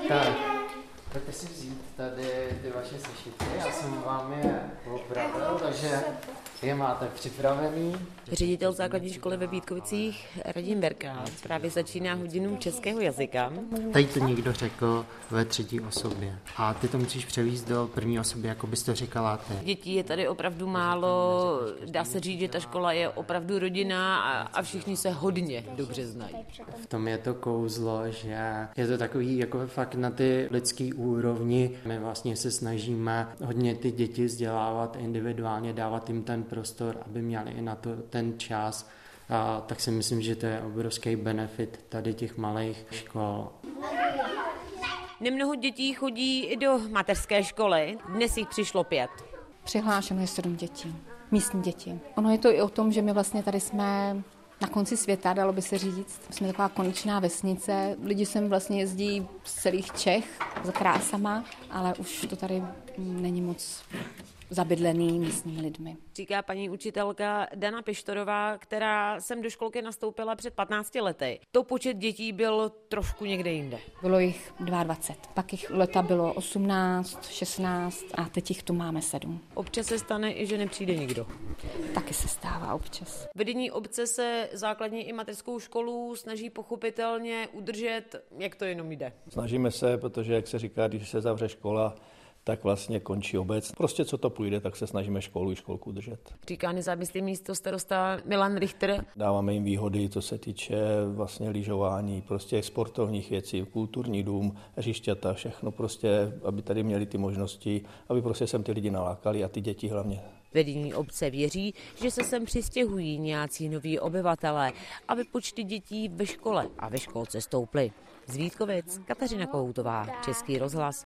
Tak, pojďte si vzít tady ty vaše sešity, já jsem vám je opravil, takže je máte připravený. Ředitel základní školy ve Vítkovicích Radim Berka právě začíná hodinu českého jazyka. Tady to někdo řekl ve třetí osobě a ty to musíš převíst do první osoby, jako bys to říkala ty. Dětí je tady opravdu málo, dá se říct, že ta škola je opravdu rodinná a všichni se hodně dobře znají. V tom je to kouzlo, že je to takový jako fakt na ty lidský úrovni. My vlastně se snažíme hodně ty děti vzdělávat individuálně, dávat jim ten prostor, aby měli i na to ten čas. A tak si myslím, že to je obrovský benefit tady těch malých škol. Nemnoho dětí chodí i do mateřské školy, dnes jich přišlo 5. Přihlášeno je 7 dětí, místní děti. Ono je to i o tom, že my vlastně tady jsme na konci světa, dalo by se říct. Jsme taková konečná vesnice, lidi sem vlastně jezdí z celých Čech za krásama, ale už to tady není moc zabydlený místními lidmi. Říká paní učitelka Dana Pištorová, která sem do školky nastoupila před 15 lety. To počet dětí byl trošku někde jinde. Bylo jich 22, pak jich leta bylo 18, 16 a teď jich tu máme 7. Občas se stane i, že nepřijde nikdo. Taky se stává občas. Vedení obce se základní i mateřskou školu snaží pochopitelně udržet, jak to jenom jde. Snažíme se, protože jak se říká, když se zavře škola, tak vlastně končí obec. Prostě co to půjde, tak se snažíme školu i školku držet. Říká nezávislý místostarosta Milan Richter. Dáváme jim výhody, co se týče vlastně lyžování, prostě sportovních věcí, kulturní dům, hřišťata, všechno prostě, aby tady měli ty možnosti, aby prostě sem ty lidi nalákali a ty děti hlavně. Vedení obce věří, že se sem přistěhují nějací noví obyvatelé, aby počty dětí ve škole a ve školce stouply. Z Vítkovic Kateřina Kohoutová, Český rozhlas.